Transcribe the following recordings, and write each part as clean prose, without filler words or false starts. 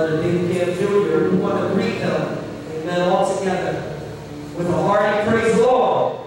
Brother Dean Camp Jr., we want to greet them, amen, all together with a hearty praise the Lord.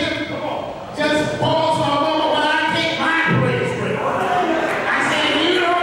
Just pause for a moment while I take my praise break. I said, you don't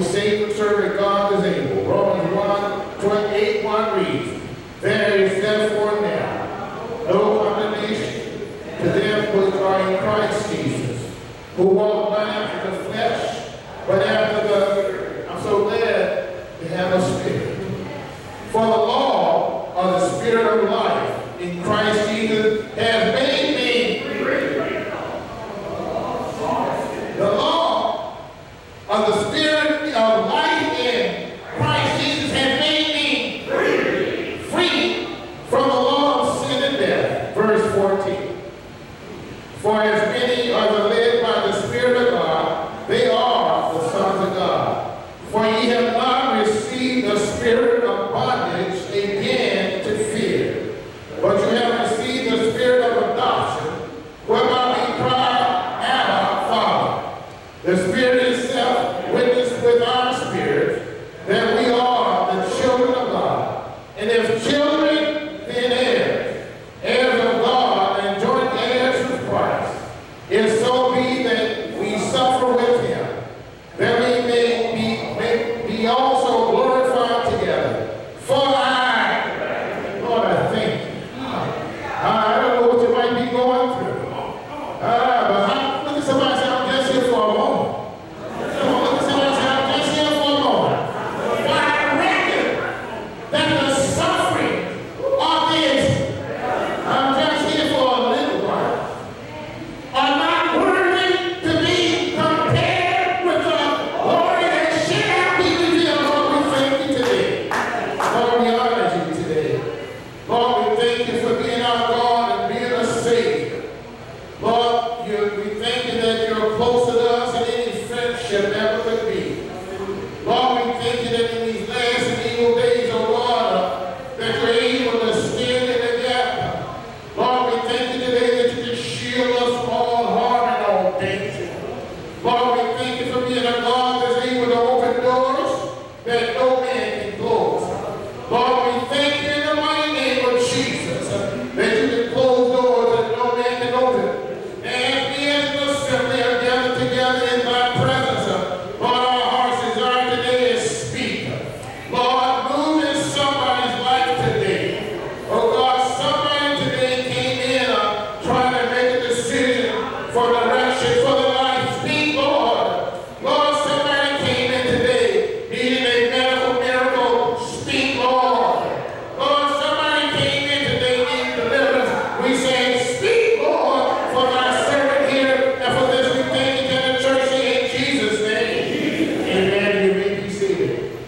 say for certain God is able. Romans 1:8 reads, there is therefore now no condemnation to them which are in Christ Jesus, who walk not after the flesh, but after the, I'm so glad to have a spirit. For the law of the Spirit of life in Christ Jesus has made me free. The law of the Spirit of life in Christ Jesus has made me free. Free from the law of sin and death. Verse 14. For as many are led by the Spirit of God, they are the sons of God. For ye have not received the spirit of bondage again to fear, but you have received the spirit of adoption, whereby we cry, Abba, Father. The Spirit itself witnessed with our spirit that we are the children of God. And if children, then heirs, heirs of God, and joint heirs with Christ, if so be that we suffer with him, that we may be also glorified together. For Lord, I thank you. I don't know what you might be going through. But look at somebody say, I'm just here for a moment. Come on, look at somebody say, I'm just here for a moment. For I reckon that the suffering of this, I'm just here for a little while, are not worthy to be compared with the glory that shall be revealed. Lord, we thank you today. Lord, we honor you today. Lord, we thank you for being our God and being a Savior. Lord, we thank you that you're closer to us than any friendship ever could be. Lord, we thank you that in these last and evil days, oh Lord, that you're able to stand in the gap. Lord, we thank you today that you can shield us from all harm and all danger. Lord, we thank you for being a God that's able to open doors that no man can close. Lord, we thank you in the mighty name of Jesus that you can close doors that no man can open. And we as an assembly are gathered together in thy presence. Lord, our heart's desire today is speak. Lord, move in somebody's life today. Oh God, somebody today came in trying to make a decision for direction for their life. Speak, Lord. Lord, somebody came in today needing a medical miracle. Speak, Lord. Lord, somebody came in today needing deliverance. We say, speak, Lord, for thy servant here, and for this we thank you in the church in Jesus' name. Amen. You may be seated.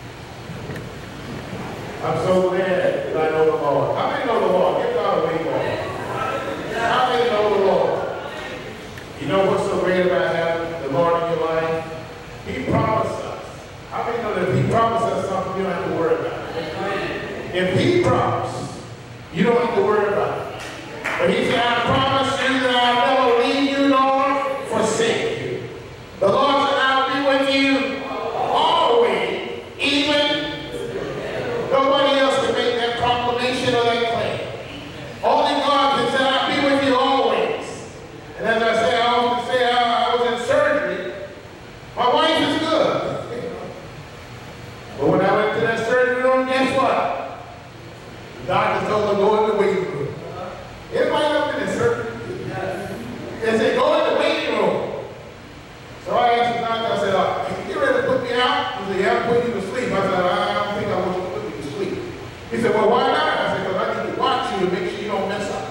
I'm so glad that I know the Lord. How many know the Lord? Give God a wave, Lord. How many know the Lord? You know what's so great about having the Lord in your life? He promised us. How many know that if he promised us something, you don't have to worry about it? If he promised, you don't have to worry about it. But he said, I promise you that I'll never leave you nor forsake you. The Lord said, I'll be with you always, even nobody else can make that proclamation or that claim. Only God can say, I'll be with you always. And as I say, I often say, I was in surgery. My wife is good. But when I went to that surgery room, guess what? The doctor told me to go in the waiting room. Everybody up in the surgery? They said, go in the waiting room. So I asked the doctor, I said, you ready to put me out? He said, yeah, I'm putting you to sleep. I said, I don't think I want you to put me to sleep. He said, well, why not? I said, because I need to watch you to make sure you don't mess up.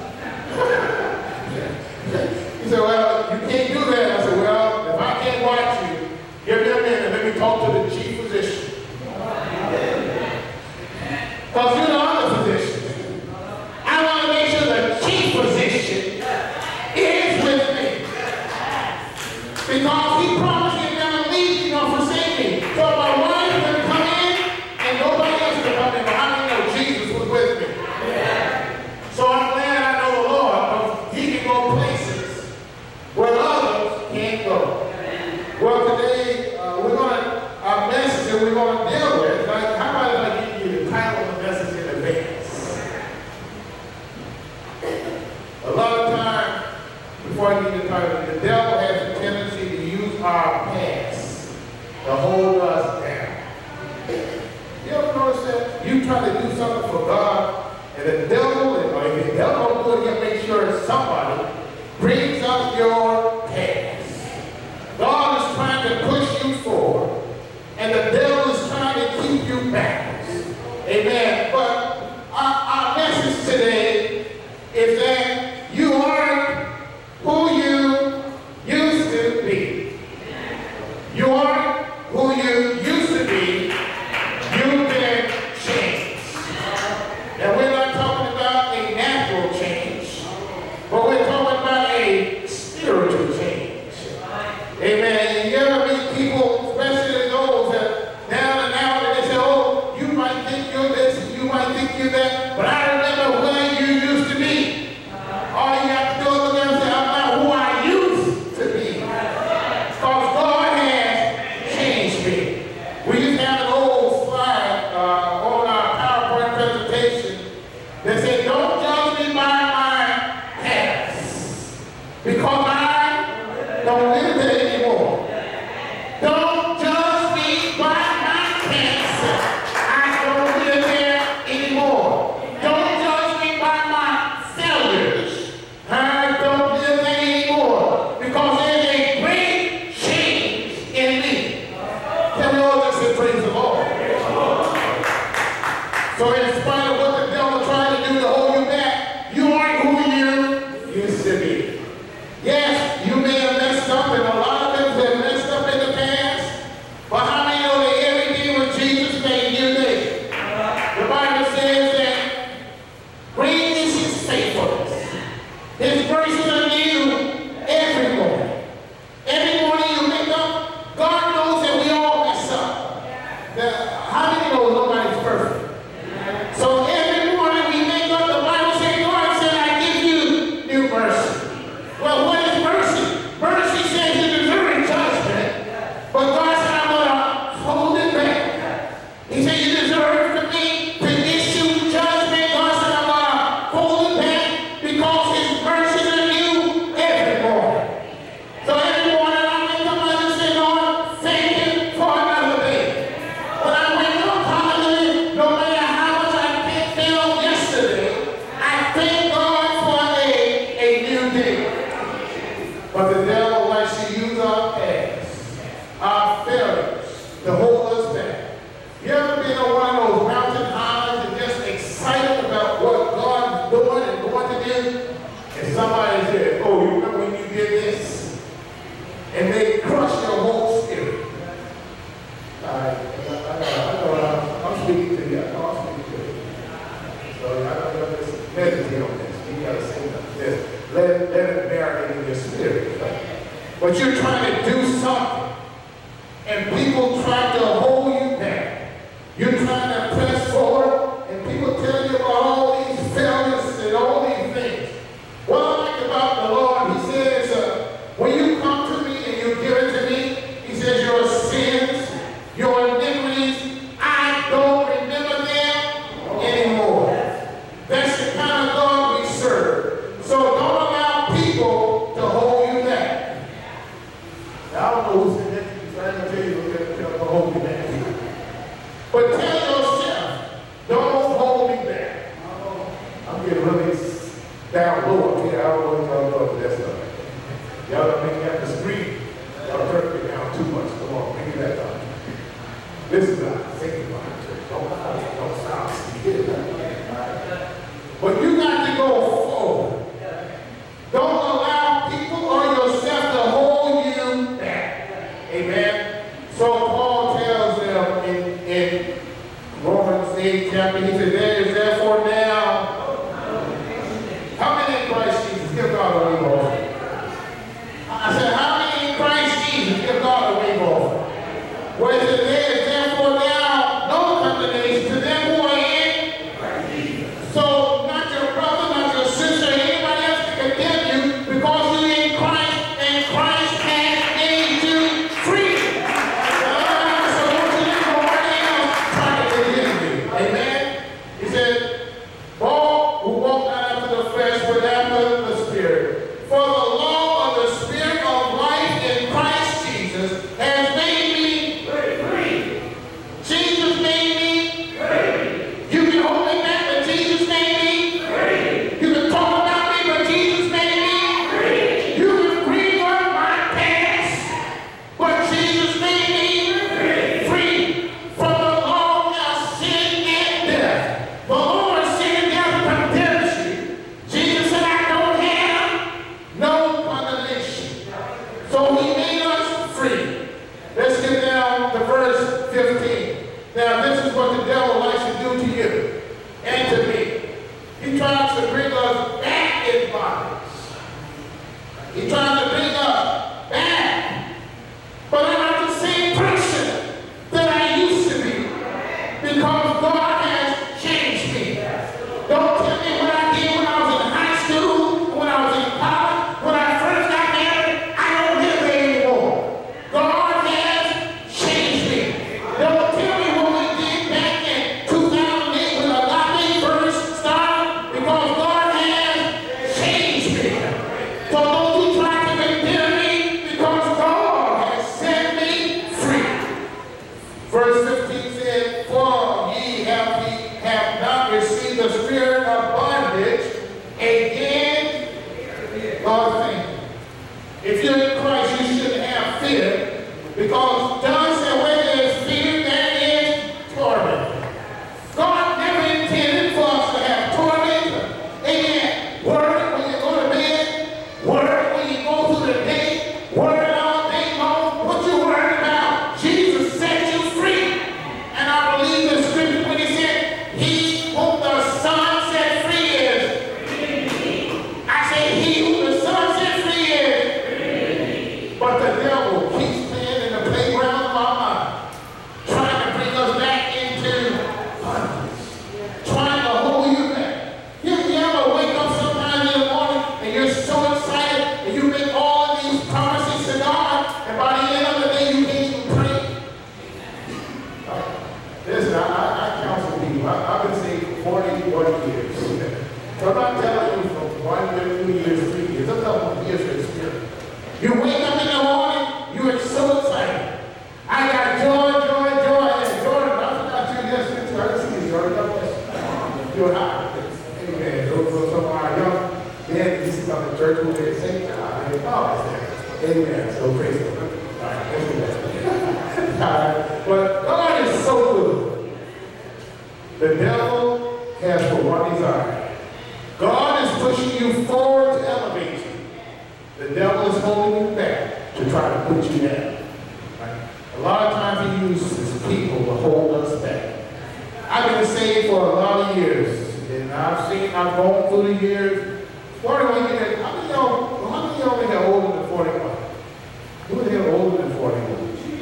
He said, well, you can't do that. I said, well, if I can't watch you, give me a minute. Let me talk to the chief physician. Because you're the other physician. I want to make sure the chief physician is with me. Because he promised he'd never leave me nor forsake me. So my wife would come in and nobody else would come in. But how many know Jesus was with me? So I'm glad I know the Lord, because he can go places where others can't go. Well, today our message that we're going to deal with, like, how about if I give you the title of the message in advance? A lot of time, before I give you the title, the devil has a tendency to use our past to hold us down. You ever notice that? You try to do something for God, and the devil, or if the devil do it, he'll make sure somebody brings up your past. God is trying to push you forward, and the devil is trying to keep you backwards. Amen. But our message today is that you aren't who you used to be. You aren't who you used to be. You've been changed. And we're not talking about a natural change, but we're talking about a spiritual change. Amen. You ever meet people, especially those that now and now, and they say, oh, you might think you're this, and you might think you're that, but I remember where you used to be. All you have to do is look at them and say, I'm not who I used to be. Because God has changed me. We used to have an old slide on our PowerPoint presentation that said, don't judge me by my past, because I don't live there anymore. Don't judge me by my past. I don't live there anymore. Don't judge me by my failures. I don't live there anymore. Because there's a great change in me. Can we all just say praise the Lord? So in spite of what the devil tried to do to hold you back, you aren't who you used to be. Yes, you may have messed up, and a lot of them have messed up in the past. But how many know that every day with Jesus made a new day? The Bible says that great is his faithfulness. His mercies are new every morning. Every morning you wake up, God knows that we all mess up. How many know nobody's perfect? So every morning we make up, the Bible says, God said, I give you new mercy. Well, what is mercy? Mercy says you deserve judgment, but God said, I'm going to hold it back. He said, you deserve for me to issue judgment. God said, I'm going to hold it back because his mercies are new every morning. So every morning I wake up, I just say, Lord, thank you for another day. When I wake up, hallelujah, no matter how much I failed yesterday, I thank God for a new day. But the devil likes to use our past, our failures, to hold us back. You ever been on one of those mountain highs and just excited about what God is doing and going to do? And somebody said, oh, you remember when you did this? And they crush your whole spirit. I'm speaking to you. I know I'm speaking to you. So I don't know, just meditate on this. You got to say this. Let it marinate in your spirit. But you're trying to do something, and people try to hold you back. You're trying to press forward, and people tell you about all these failures and all these things. What I like about the Lord, he says, when you come to me and you give it to me, he says, your sins, your iniquities, I don't remember them anymore. That's the kind of God we serve. So don't allow people to hold you back. Now, I don't know who's in there. I'm trying to tell you who's going to hold you back. But tell yourself, don't hold me back. I'm getting really down low up here. I don't know what y'all know that stuff. Y'all don't make me have to scream. Y'all turn me down too much. Come on, bring me that down. This is not sanctified church. Don't stop. But you got to go forward. Don't allow people or yourself to hold you back. Amen. So Paul tells them in Romans 8 chapter, he said, there is therefore now. How many in Christ Jesus? Give God a little more. He's trying to bring us back. But I'm not the same person that I used to be. Because God has changed me. Don't tell me what I did when I was in high school, when I was in college, when I first got married. I don't live there anymore. God has changed me. Don't tell me what we did back in 2008 when Agape first started, because God has changed me. So don't you try to condemn me, because God has set me free. Verse 15 said, for ye have not received the spirit of bondage again. Lord, thank you. If you're in Christ, you shouldn't have fear, because John said, where there is fear, there is torment. God never intended for us to have torment. Amen. Worry when you go to bed, worry when you go through the day, worry all day long. What you worried about? Jesus set you free. And I believe the scripture when he said, he whom the Son set free is. I say, he whom the Son set free is. But the devil keeps playing in the playground of our mind, trying to bring us back into bondage, trying to hold you back. You ever wake up sometime in the morning and you're so excited and you make all of these promises to God, and by the end of the day you can't even pray? Listen, I counsel people. I've been saved for 41 years. So I'm not telling you from 1 year, 2 years, 3 years. I'm telling you years of experience. You wake up in the morning, you're so excited. I got joy, joy, joy. And Jordan, I forgot you yesterday too. I didn't see you, Jordan. God bless you. You're hot. Amen. Those are some of our young men. You see come to church with the same God. They follow there. Amen. So praise the Lord. All right, let's do that. All right. But God is so good. The devil has for one desire. God is pushing you forward to elevate you. The devil is holding you back to try to put you down. Right? A lot of times he uses people to hold us back. I've been saved for a lot of years, and I've gone through the years. 41 years. How many of y'all think are older than 41? Who is here older than 41?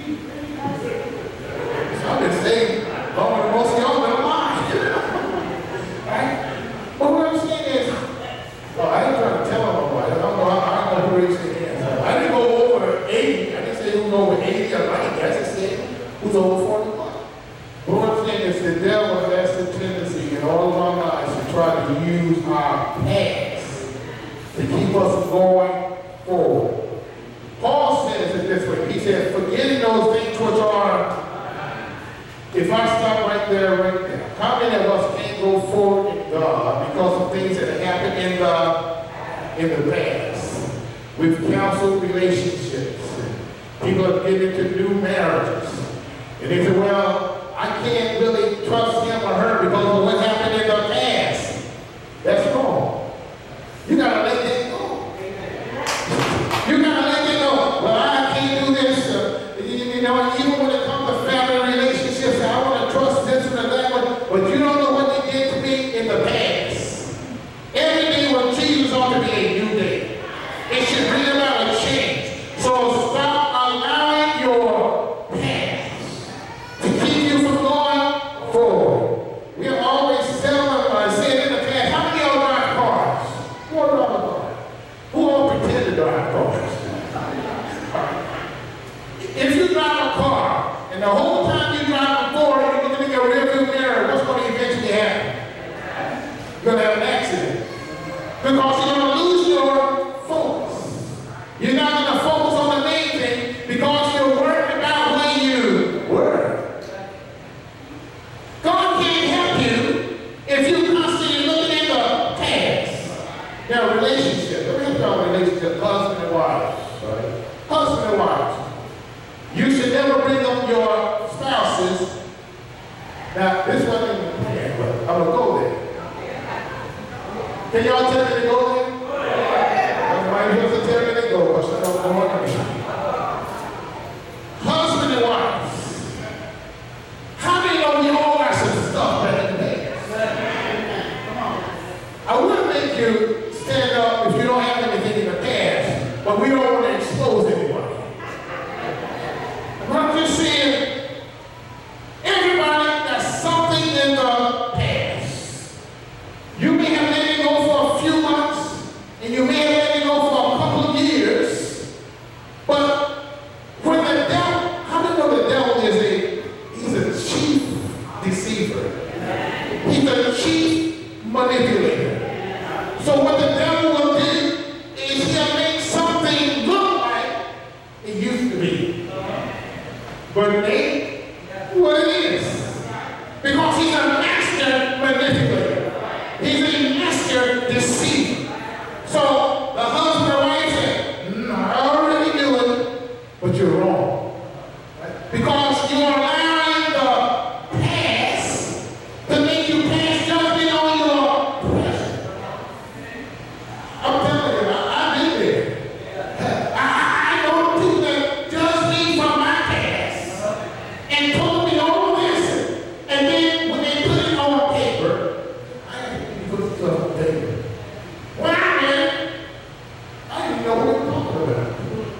I've been saved longer than most of y'all been alive. Right? But what I'm saying is, well, I ain't trying to tell them about it. I don't know who raised their hands. I didn't go over 80. I didn't say who's over 80 or 90. I just said who's over 41. But what I'm saying is the devil has the tendency in all of our lives to try to use our past to keep us going forward. Paul says it this way. He says, forgetting those things which are. If I stop right there, right now, how many of us can't go forward in God because of things that have happened in the past? We've counseled relationships. People have get into new marriages. And they say, well, I can't really trust him or her because of what happened in the past. That's wrong. You gotta let that go. You gotta let it go. Well, I can't do this. Even when it comes to family relationships, I want to trust this and that one, but you don't know what they did to me in the past. Every day with Jesus ought to be a new day. It should bring about a change. So stop allowing your past to keep you from going forward. We are always saying in the past, how many of y'all drive cars? Who all drive a car? Who all pretend to drive cars? If you drive a car, and the whole time you're driving forward, you're looking in your rearview mirror, what's going to eventually happen? You're going to have an accident. Because you're going to lose your focus. You're not going to focus on the main thing because you're worried about where you were. God can't help you if you're constantly looking in the past. Now, relationship. Let me help y'all relationship, husband and wives. Right? Husband and wives. You should never bring up your spouses. Now, this wasn't in the plan, but I'm going to go there. Can y'all tell me to go there? Everybody here to tell me to go, but I don't know what to do. Husband and wives. How many of you all got some stuff back in the past? Come on. I wouldn't make you stand up if you don't have anything in the past, but but we don't want to expose anybody. But I'm just saying, everybody got something in the past. You may have let it go for a few months, and you may have let it go for a couple of years, but when the devil, how do you know the devil he's a chief deceiver. He's a chief manipulator. So what the devil will do is he'll make something look like it used to be. But it ain't what it is. Because he's a master manipulator. He's a master deceiver. So the husband or wife said, I already knew it, but you're wrong. Because you're allowing the past to make you pass judgment on your present. I'm telling you, I've been there. I know people that judge me from my past and told me all this, and then when they put it on paper, I didn't put stuff on paper. When I read it, I didn't know what they were talking about.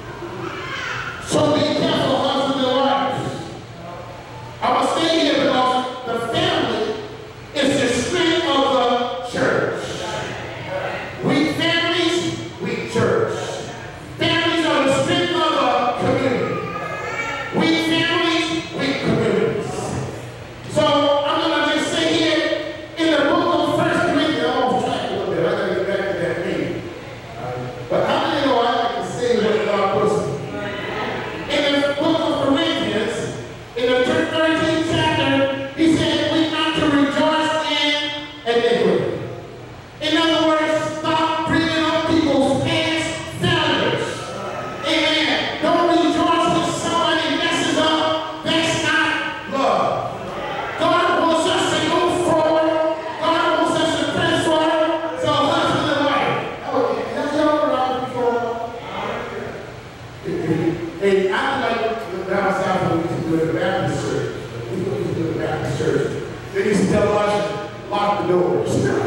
So be careful, husbands and wives. I will stay here because the family is the strength of the church. Weak families, weak church. Families are the strength of the community. Weak families, weak communities. So I'm going to just say here in the book of 1 Corinthians, I'm off track a little bit. I got to get back to that meeting. But how many know I like to say what God puts me? In the book of Corinthians, in the 13th chapter, he said we're not to rejoice in iniquity. In other words, stop bringing up people's past failures. Amen. Don't rejoice when somebody messes up. That's not love. God wants us to go forward. God wants us to press forward. So husband and wife. Have y'all around before? Hey, I like down south when we used to do the Baptist church. We used to do the Baptist church. They used to tell us, lock the doors.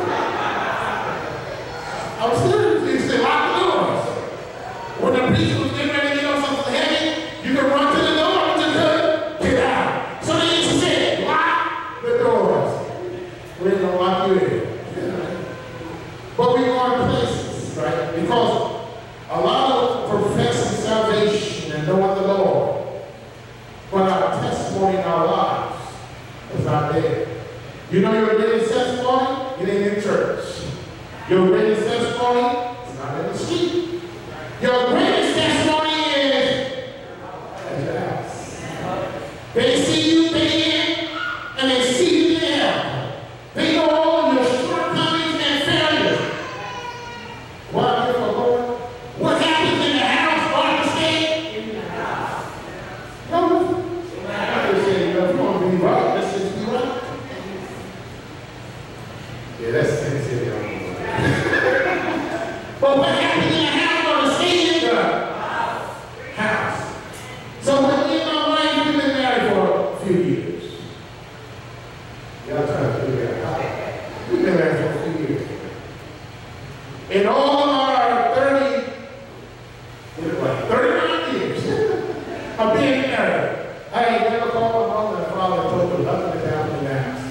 I was serious. They used to say, lock the doors. When the preacher was getting ready to get on something heavy, you can run to the door and just get out. So they used to say, lock the doors. We ain't gonna lock you in. But we go in places, right? Because a lot of professing salvation and knowing the Lord, but our testimony in our lives is not there. You know your greatest testimony? It ain't in church. Your greatest testimony is not in the street. Your greatest testimony is at your house. They see you day in and they see you day out. They know all your shortcomings and failures. Why, dear Lord? What happens in the house or the state? In the house. No, I just say, if you want to be right, let's just be right. Yeah, that's sensitive. But what happens in the house or the state? In the house. So when me and my wife, we've been married for a few years. Y'all trying to figure it out. We've been married for a few years. In all of our 39 years of being married, I ain't never called my mother and father and told them nothing is happening in the house.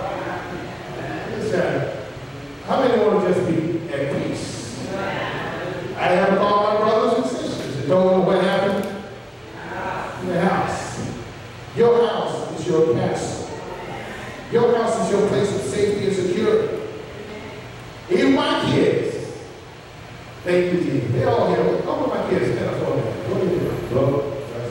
Listen, how many want to just be at peace? I haven't called my brothers and sisters and told them what happened in the house. Your house is your castle. Your house is your place of safety and security. Even my kids, thank you, Jesus. They all here. Come with my kids. Stand up for me. Go ahead. Go.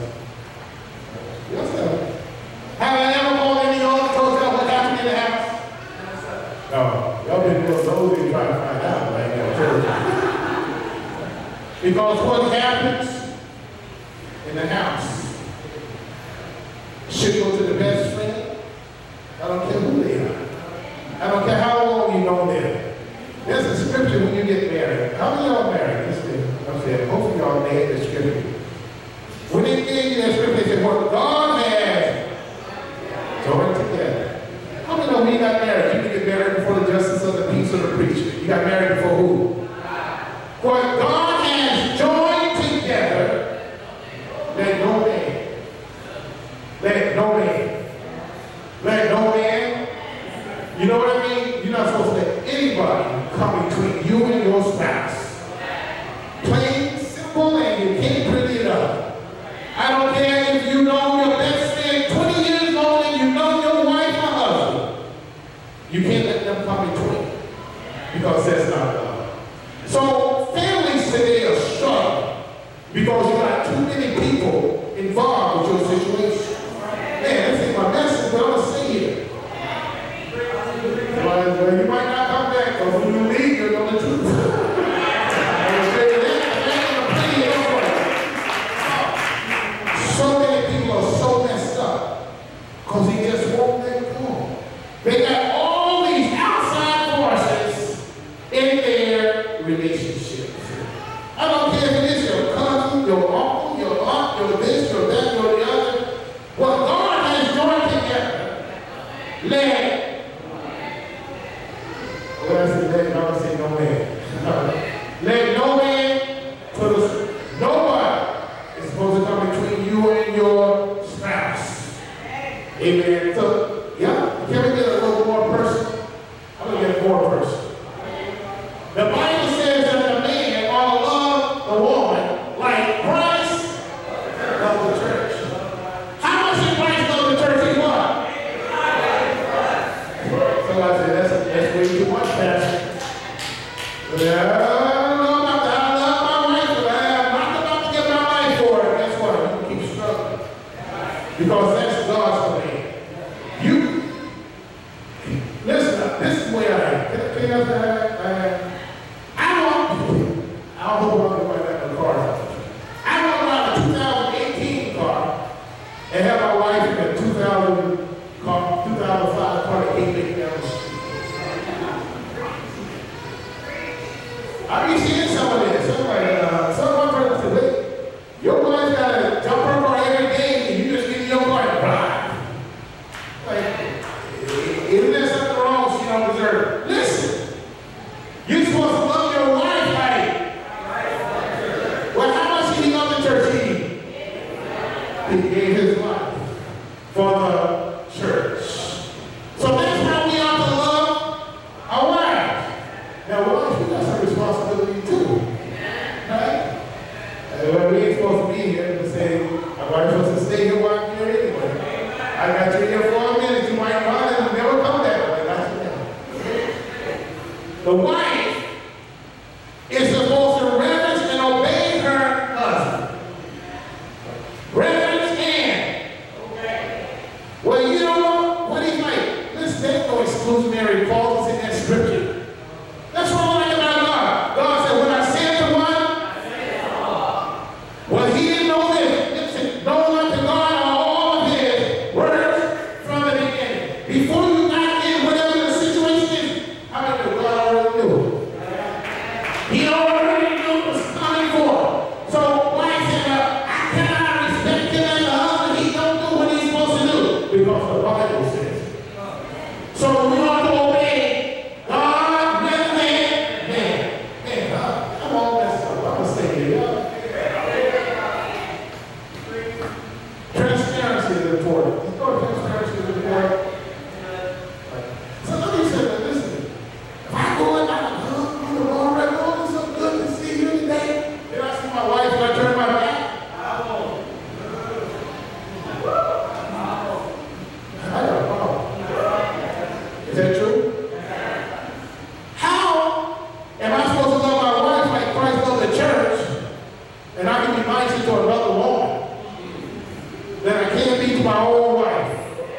Yes, sir. Have I ever called any of y'all told y'all what happened in the house? No. Y'all been real nosy trying to find out right now. Because what happens in the house should go to the best friend. I don't care who they are. I don't care how long you know them. There's a scripture when you get married. How many of y'all married? I'm saying, most of y'all named the scripture. When they gave you that scripture, they said, what God has joined together. How many know we got married? You didn't get married before the justice of the peace of the preacher. You got married before who? What God has joined because you got too many people involved with your situation. Man, this ain't my message, but I'm going to say it. Well, you might not come back, but when you leave, you're going to the truth. So many people are so messed up because they just won't let go. They got all these outside forces in their relationships. I don't care if it is your cousin, your uncle, your aunt, your this, your that, your the other. What God has joined together, let no man. Let no man put us. Nobody is supposed to come between you and your spouse. Amen. So, yeah, can we get a little more personal? I'm going to get more personal. The Bible says that the man ought to love the woman like Christ loved the church. How much did Christ love the church? He what? So I said, that's way too much, Pastor. Yeah, I don't know about that. I love my wife, but I'm not about to give my life for it. Guess what? You can keep struggling. Because that's God's plan. You, listen, this is the way I am. I don't know what I got the car. I want to ride a 2018 car and have my wife in a 2005 car that can't make down the street. I be seeing some of this. Some of my friends say, wait, your wife got to jump her car every day and you just get in your car and drive. Like, isn't there something wrong? She don't deserve it. Listen, you're supposed to love your wife like. Well, how much did he love the church? He gave his life for the church. So that's how we ought to love our wives. Now, wives, we got some responsibility too. Right? Well, we ain't supposed to be here to say, my wife's supposed to stay here while I'm here anyway. I got you here for a minute, you might run and never come back. Like, that's the wife is supposed to reverence and obey her husband. Reverence and obey. Well, you know what he's like. Listen, there's no exclusionary clauses in that scripture. That's what I like about God. God said, when I said to one, I said to all. Well, he didn't know this. Listen, no one to God are all of his words from the beginning. Before you got in whatever the situation is, how many of God already knew it? He already knew it was coming forth. So why said, I cannot respect him as a husband. He don't do what he's supposed to do. Because the Bible says. So we ought to obey God, man. I'm all messed up. I'm going to stay here. Transparency is important. You know transparency is important? So let me say that, listen. If I go in, I'm it's so good to see you today. Then I see my wife and I turn my back. I got a problem. Is that true? How am I supposed to love my wife like Christ loved the church, and I can be nicer to another woman than I can be to my own wife?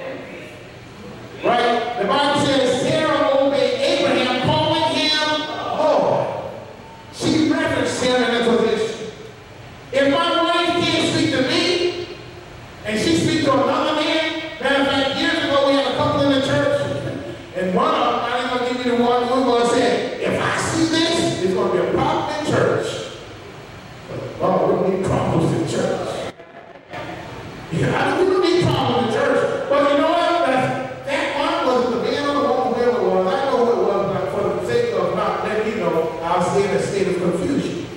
Right? The Bible says Sarah obeyed Abraham, calling him Lord. She reverenced him in his position. If my wife can't speak to me, and she speaks to another man, matter of fact, years ago we had a couple in the church, and one of them, I ain't going to give you the one who was said, if I see this, it's going to be a problem in church. But, we don't need problems in church. Yeah, we don't need problems in church. But you know what? That one wasn't the man or the woman, whoever it was. I know who it was, but for the sake of not letting you know, I'll stay in a state of confusion.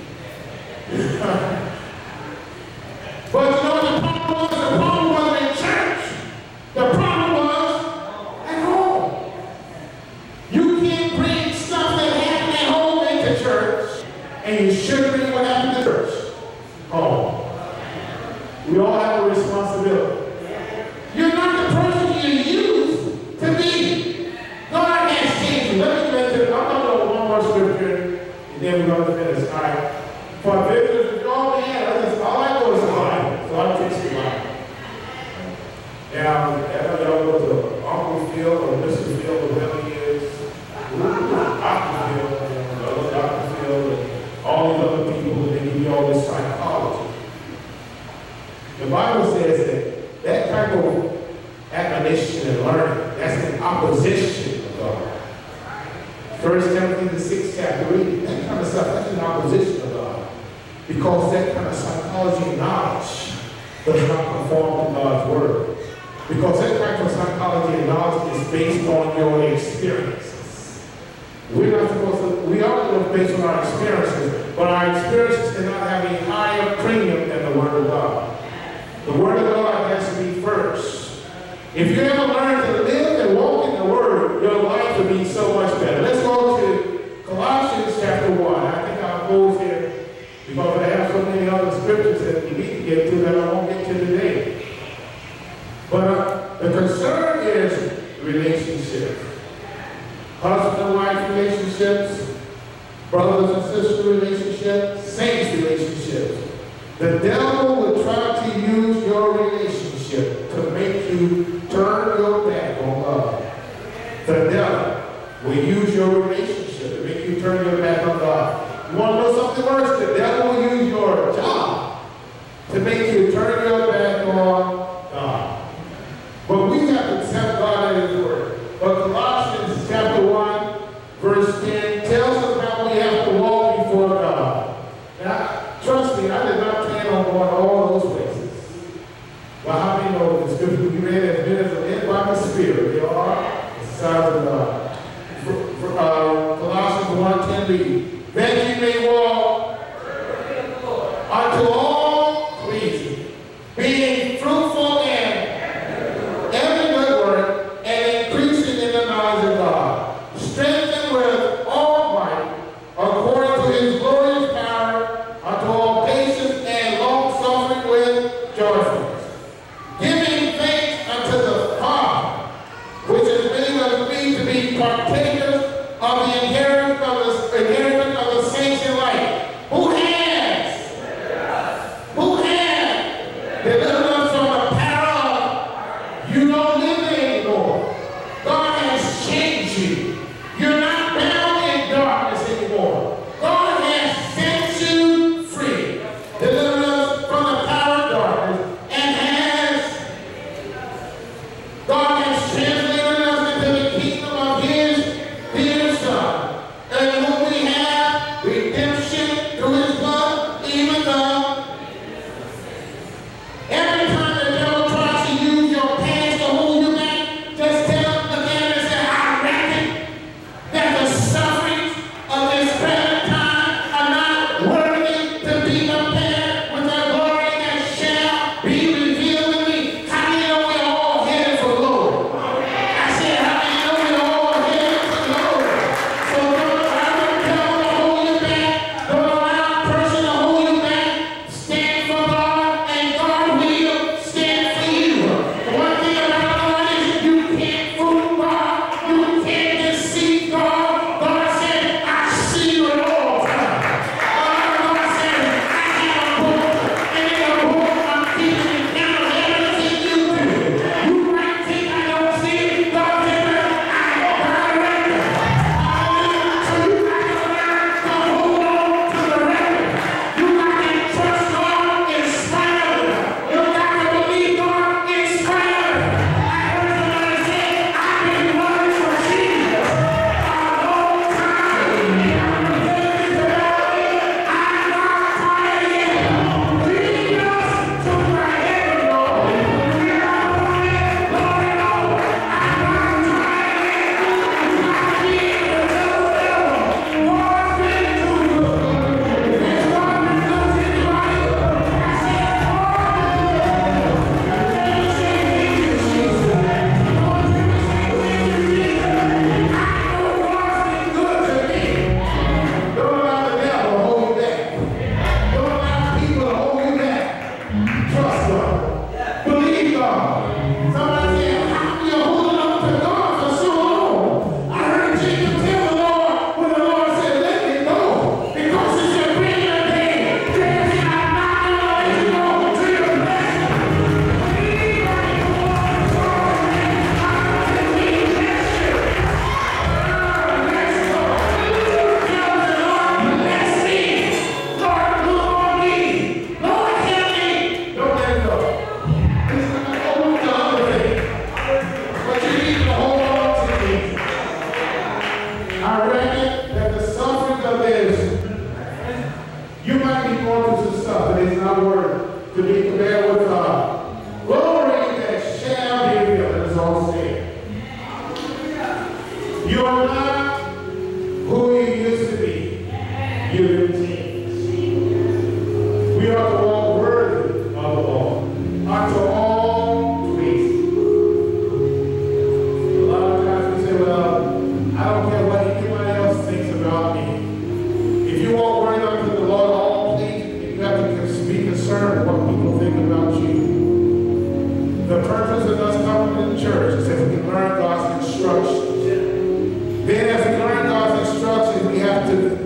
But you know what the problem was? The problem wasn't in church. The problem was at home. You can't bring stuff that happened at home into church, and you should bring what happened to church home. We all have a responsibility. You're not the person you used to be. God has changed you. Let me mention, I'm going to go one more scripture, and then we're going to finish. All right. For visitors, if y'all man, let's The Bible says that type of admonition and learning, that's in opposition to God. 1 Timothy the 6th chapter, read that kind of stuff, that's in opposition to God. Because that kind of psychology and knowledge does not conform to God's word. Because that type of psychology and knowledge is based on your experiences. We're not supposed to, we are live based on our experiences, but our experiences cannot have a higher premium than the word of God. The word of God has to be first. If you ever learn to live and walk in the word, your life will be so much better. Let's go to Colossians chapter 1. I think I'll close here because I have so many other scriptures that we need to get to that I won't get to today. But the concern is relationships. Husband and wife relationships, brothers and sister relationships, saints relationships. The devil will try to use your relationship to make you turn your back on God. The devil will use your relationship to make you turn your back on God. You want to know something worse? The devil will use your job to make you turn your back on God. But we have to accept God at His word. But Colossians chapter 1, verse 10 tells us how we have to walk before God. Now, trust me, I did not plan on going all those places. But how many know the scripture we read has been as led by the Spirit? They are the sons of God. Colossians 1:10 read, that you may walk might be going through some stuff that is not worthy to be compared with God. Glory that shall be revealed, as all said. You are not who you used to be. You've been changed. We are to walk worthy of the Lord unto all priests. A lot of times we say, well, I don't care what anybody else thinks about me. If you walk worthy unto the Lord, all please, you have to be concerned with what people think about you. The purpose of us coming to the church is that we can learn God's instructions. Then as we learn God's instructions, we have to